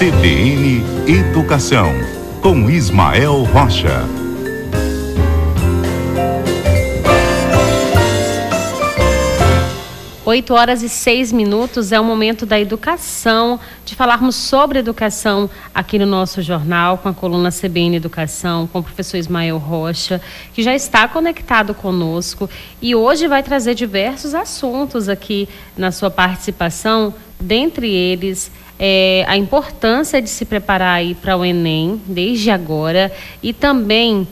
CBN Educação, com Ismael Rocha. Oito horas e 6 minutos é o momento da educação, de falarmos sobre educação aqui no nosso jornal, com a coluna CBN Educação, com o professor Ismael Rocha, que já está conectado conosco e hoje vai trazer diversos assuntos aqui na sua participação, dentre eles a importância de se preparar aí para o Enem desde agora e também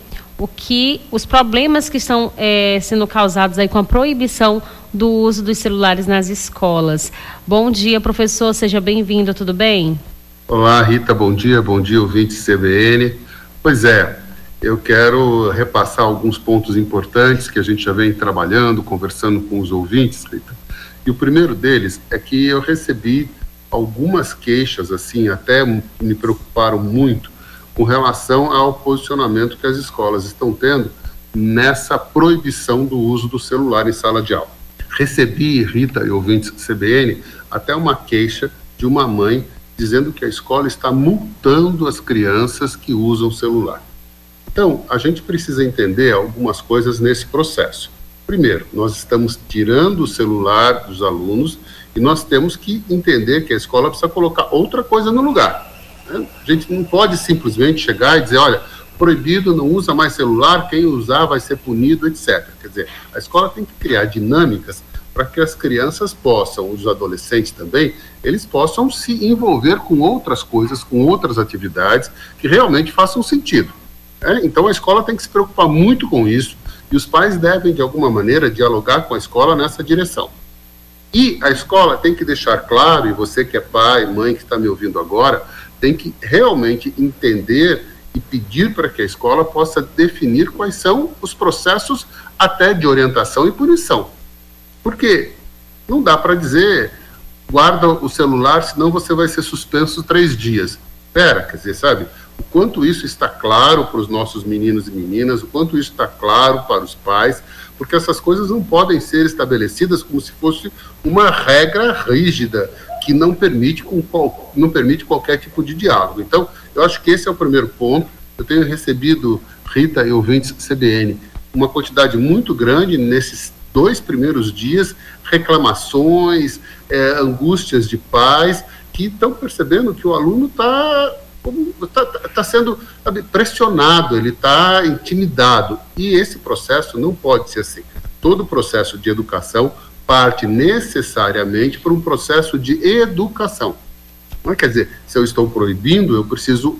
os problemas que estão sendo causados aí com a proibição do uso dos celulares nas escolas. Bom dia, professor, seja bem-vindo, tudo bem? Olá, Rita, bom dia, ouvintes CBN. Pois é, eu quero repassar alguns pontos importantes que a gente já vem trabalhando, conversando com os ouvintes, Rita. E o primeiro deles é que eu recebi algumas queixas, assim, até me preocuparam muito, com relação ao posicionamento que as escolas estão tendo nessa proibição do uso do celular em sala de aula. Recebi, Rita e ouvintes CBN, até uma queixa de uma mãe dizendo que a escola está multando as crianças que usam o celular. Então, a gente precisa entender algumas coisas nesse processo. Primeiro, nós estamos tirando o celular dos alunos e nós temos que entender que a escola precisa colocar outra coisa no lugar. A gente não pode simplesmente chegar e dizer, olha, proibido, não usa mais celular, quem usar vai ser punido, etc. Quer dizer, a escola tem que criar dinâmicas para que as crianças possam, os adolescentes também, eles possam se envolver com outras coisas, com outras atividades que realmente façam sentido. Então a escola tem que se preocupar muito com isso e os pais devem, de alguma maneira, dialogar com a escola nessa direção. E a escola tem que deixar claro, e você que é pai, mãe, que está me ouvindo agora, tem que realmente entender e pedir para que a escola possa definir quais são os processos até de orientação e punição. Porque não dá para dizer, guarda o celular, senão você vai ser suspenso 3 dias. Quer dizer, sabe, o quanto isso está claro para os nossos meninos e meninas, o quanto isso está claro para os pais, porque essas coisas não podem ser estabelecidas como se fosse uma regra rígida, que não permite qualquer tipo de diálogo. Então, eu acho que esse é o primeiro ponto. Eu tenho recebido, Rita e ouvintes CBN, uma quantidade muito grande nesses 2 primeiros dias, reclamações, angústias de pais que estão percebendo que o aluno está sendo, sabe, pressionado, ele está intimidado. E esse processo não pode ser assim. Todo processo de educação parte necessariamente por um processo de educação. Não quer dizer, se eu estou proibindo, eu preciso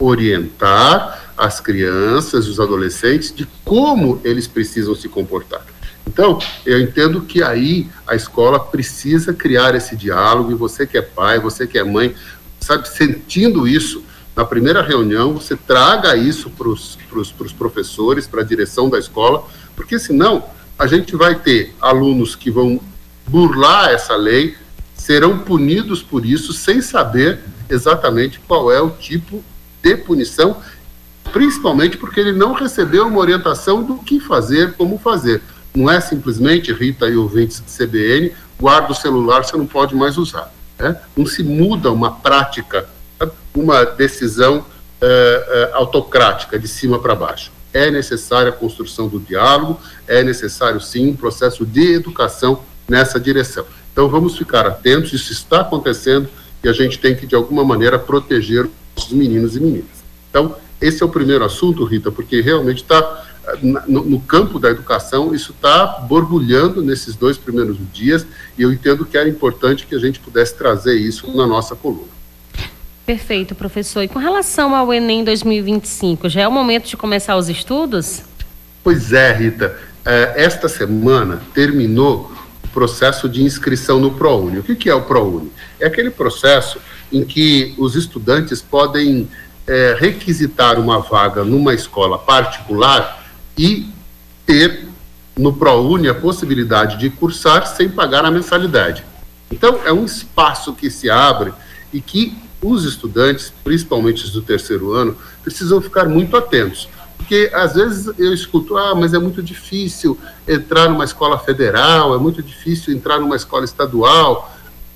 orientar as crianças, os adolescentes, de como eles precisam se comportar. Então, eu entendo que aí a escola precisa criar esse diálogo, e você que é pai, você que é mãe, sabe, sentindo isso, na primeira reunião, você traga isso para os professores, para a direção da escola, porque senão a gente vai ter alunos que vão burlar essa lei, serão punidos por isso, sem saber exatamente qual é o tipo de punição, principalmente porque ele não recebeu uma orientação do que fazer, como fazer. Não é simplesmente, Rita e ouvintes CBN, guarda o celular, você não pode mais usar. Não se muda uma prática, uma decisão autocrática, de cima para baixo. É necessária a construção do diálogo, é necessário, sim, um processo de educação nessa direção. Então, vamos ficar atentos, isso está acontecendo e a gente tem que, de alguma maneira, proteger os meninos e meninas. Então, esse é o primeiro assunto, Rita, porque realmente está, no campo da educação, isso está borbulhando nesses 2 primeiros dias e eu entendo que era importante que a gente pudesse trazer isso na nossa coluna. Perfeito, professor. E com relação ao Enem 2025, já é o momento de começar os estudos? Pois é, Rita. Esta semana terminou o processo de inscrição no ProUni. O que é o ProUni? É aquele processo em que os estudantes podem requisitar uma vaga numa escola particular e ter no ProUni a possibilidade de cursar sem pagar a mensalidade. Então, é um espaço que se abre e que os estudantes, principalmente os do 3º ano, precisam ficar muito atentos. Porque, às vezes, eu escuto, mas é muito difícil entrar numa escola federal, é muito difícil entrar numa escola estadual.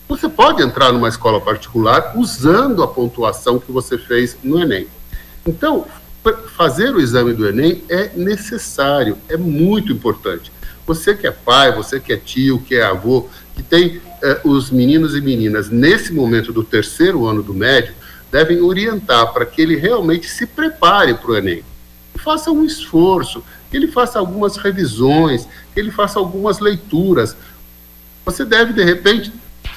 você pode entrar numa escola particular usando a pontuação que você fez no Enem. Então, fazer o exame do Enem é necessário, é muito importante. Você que é pai, você que é tio, que é avô, que tem os meninos e meninas nesse momento do terceiro ano do médio, devem orientar para que ele realmente se prepare para o Enem. Que faça um esforço, que ele faça algumas revisões, que ele faça algumas leituras. Você deve, de repente,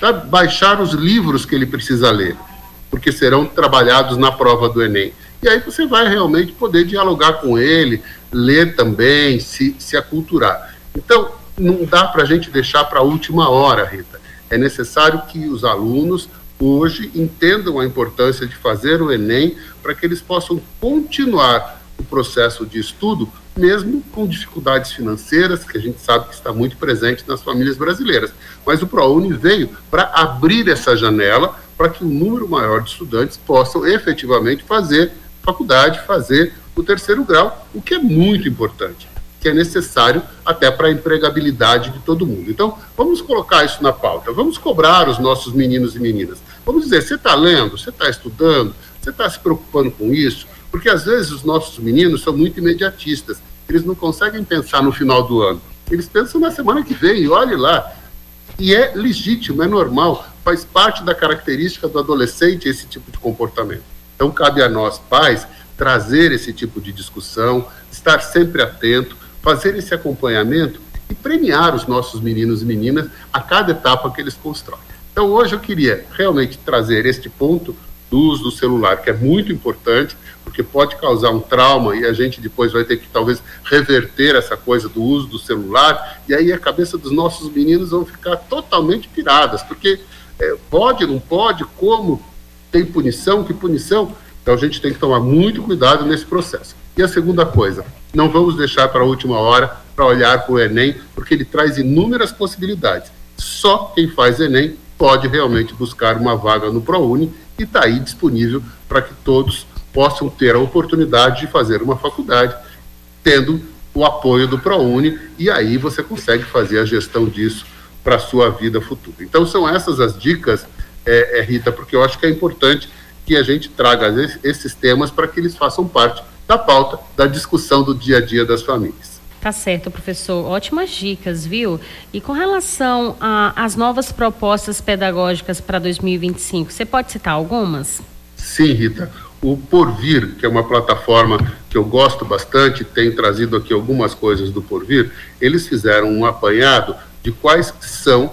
baixar os livros que ele precisa ler, porque serão trabalhados na prova do Enem. E aí você vai realmente poder dialogar com ele, ler também, se aculturar. Então, não dá para a gente deixar para a última hora, Rita. É necessário que os alunos hoje entendam a importância de fazer o Enem para que eles possam continuar o processo de estudo, mesmo com dificuldades financeiras, que a gente sabe que está muito presente nas famílias brasileiras. Mas o ProUni veio para abrir essa janela para que um número maior de estudantes possam efetivamente fazer faculdade, fazer o terceiro grau, o que é muito importante, que é necessário até para a empregabilidade de todo mundo. Então, vamos colocar isso na pauta, vamos cobrar os nossos meninos e meninas. Vamos dizer, você está lendo, você está estudando, você está se preocupando com isso? Porque às vezes os nossos meninos são muito imediatistas, eles não conseguem pensar no final do ano, eles pensam na semana que vem, e olhe lá. E é legítimo, é normal, faz parte da característica do adolescente esse tipo de comportamento. Então, cabe a nós, pais, trazer esse tipo de discussão, estar sempre atento, fazer esse acompanhamento e premiar os nossos meninos e meninas a cada etapa que eles constroem. Então, hoje eu queria realmente trazer este ponto do uso do celular, que é muito importante, porque pode causar um trauma e a gente depois vai ter que, talvez, reverter essa coisa do uso do celular, e aí a cabeça dos nossos meninos vão ficar totalmente piradas, porque pode, não pode, como, tem punição, que punição? Então a gente tem que tomar muito cuidado nesse processo. E a segunda coisa, não vamos deixar para a última hora para olhar para o Enem, porque ele traz inúmeras possibilidades. Só quem faz Enem pode realmente buscar uma vaga no ProUni e está aí disponível para que todos possam ter a oportunidade de fazer uma faculdade, tendo o apoio do ProUni, e aí você consegue fazer a gestão disso para a sua vida futura. Então são essas as dicas, Rita, porque eu acho que é importante que a gente traga esses temas para que eles façam parte da pauta, da discussão do dia a dia das famílias. Tá certo, professor. Ótimas dicas, viu? E com relação às novas propostas pedagógicas para 2025, você pode citar algumas? Sim, Rita. O Porvir, que é uma plataforma que eu gosto bastante, tenho trazido aqui algumas coisas do Porvir, eles fizeram um apanhado de quais são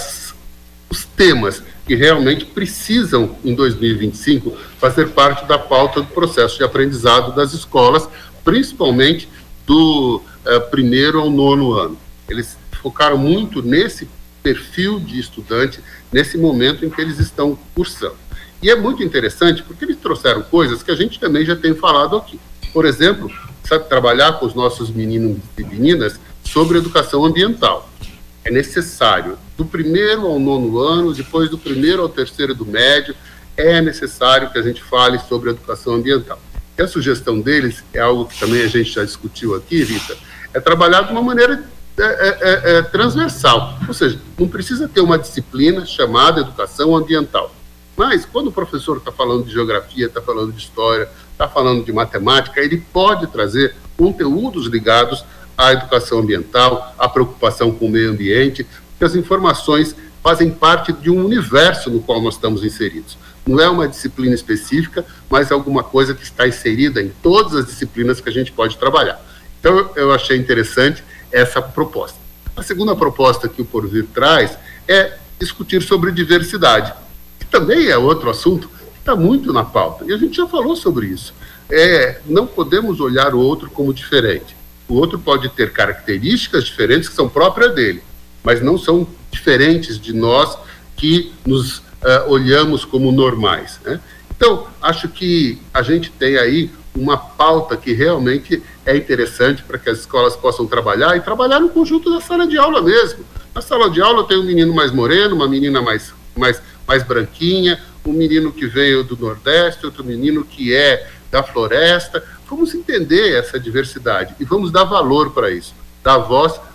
os temas que realmente precisam, em 2025, fazer parte da pauta do processo de aprendizado das escolas, principalmente do primeiro ao nono ano. Eles focaram muito nesse perfil de estudante, nesse momento em que eles estão cursando. E é muito interessante porque eles trouxeram coisas que a gente também já tem falado aqui. Por exemplo, trabalhar com os nossos meninos e meninas sobre educação ambiental. É necessário, do primeiro ao nono ano, depois do primeiro ao terceiro do médio, é necessário que a gente fale sobre educação ambiental. E a sugestão deles é algo que também a gente já discutiu aqui, Rita, é trabalhar de uma maneira transversal, ou seja, não precisa ter uma disciplina chamada educação ambiental. Mas quando o professor está falando de geografia, está falando de história, está falando de matemática, ele pode trazer conteúdos ligados à educação ambiental, à preocupação com o meio ambiente, porque as informações fazem parte de um universo no qual nós estamos inseridos. Não é uma disciplina específica, mas é alguma coisa que está inserida em todas as disciplinas que a gente pode trabalhar. Então, eu achei interessante essa proposta. A segunda proposta que o Porvir traz é discutir sobre diversidade, que também é outro assunto que está muito na pauta, e a gente já falou sobre isso. Não podemos olhar o outro como diferente. O outro pode ter características diferentes que são próprias dele, mas não são diferentes de nós que nos olhamos como normais, né? Então, acho que a gente tem aí uma pauta que realmente é interessante para que as escolas possam trabalhar, e trabalhar no conjunto da sala de aula mesmo. Na sala de aula tem um menino mais moreno, uma menina mais branquinha, um menino que veio do Nordeste, outro menino que é da floresta. Vamos entender essa diversidade e vamos dar valor para isso, dar voz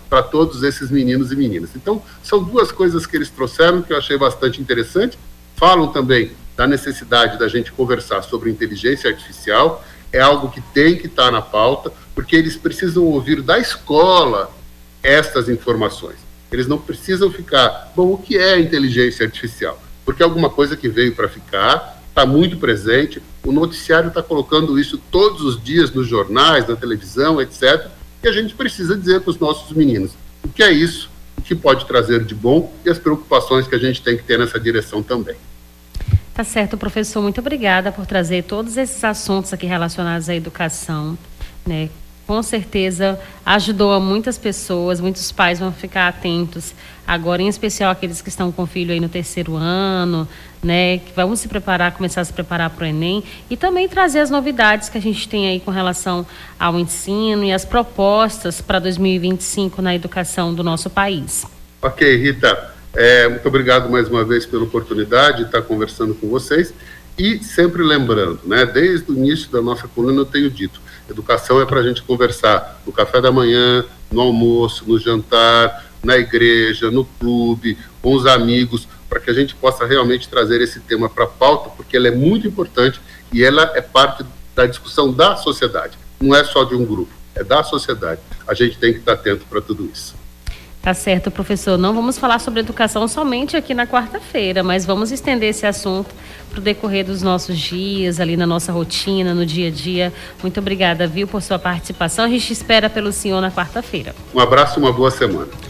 para todos esses meninos e meninas. Então, são duas coisas que eles trouxeram que eu achei bastante interessante. Falam também da necessidade da gente conversar sobre inteligência artificial, é algo que tem que estar na pauta, porque eles precisam ouvir da escola estas informações. Eles não precisam ficar, bom, o que é inteligência artificial? Porque é alguma coisa que veio para ficar, está muito presente, o noticiário está colocando isso todos os dias nos jornais, na televisão, etc., e a gente precisa dizer para os nossos meninos o que é isso, o que pode trazer de bom e as preocupações que a gente tem que ter nessa direção também. Tá certo, professor. Muito obrigada por trazer todos esses assuntos aqui relacionados à educação, né? Com certeza ajudou a muitas pessoas, muitos pais vão ficar atentos agora, em especial aqueles que estão com o filho aí no 3º ano, né? Que vão se preparar, começar a se preparar para o Enem e também trazer as novidades que a gente tem aí com relação ao ensino e as propostas para 2025 na educação do nosso país. Ok, Rita, muito obrigado mais uma vez pela oportunidade de estar conversando com vocês e sempre lembrando, né? Desde o início da nossa coluna eu tenho dito, educação é para a gente conversar no café da manhã, no almoço, no jantar, na igreja, no clube, com os amigos, para que a gente possa realmente trazer esse tema para a pauta, porque ele é muito importante e ela é parte da discussão da sociedade. Não é só de um grupo, é da sociedade. A gente tem que estar atento para tudo isso. Tá certo, professor. Não vamos falar sobre educação somente aqui na quarta-feira, mas vamos estender esse assunto para o decorrer dos nossos dias, ali na nossa rotina, no dia a dia. Muito obrigada, viu, por sua participação. A gente espera pelo senhor na quarta-feira. Um abraço e uma boa semana.